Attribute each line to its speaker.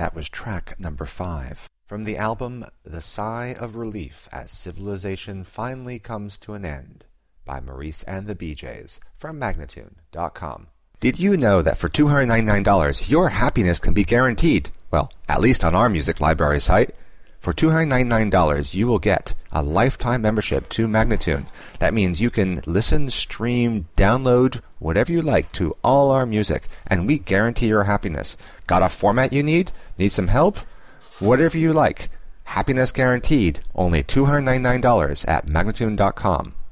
Speaker 1: That was track number 5 from the album The Sigh of Relief as Civilization Finally Comes to an End by Maurice and the BJs from Magnatune.com. Did you know that for $299 your happiness can be guaranteed? Well, at least on our music library site. For $299 you will get a lifetime membership to Magnatune. That means you can listen, stream, download, whatever you like to all our music, and we guarantee your happiness. Got a format you need? Need some help? Whatever you like. Happiness guaranteed. Only $299 at Magnatune.com.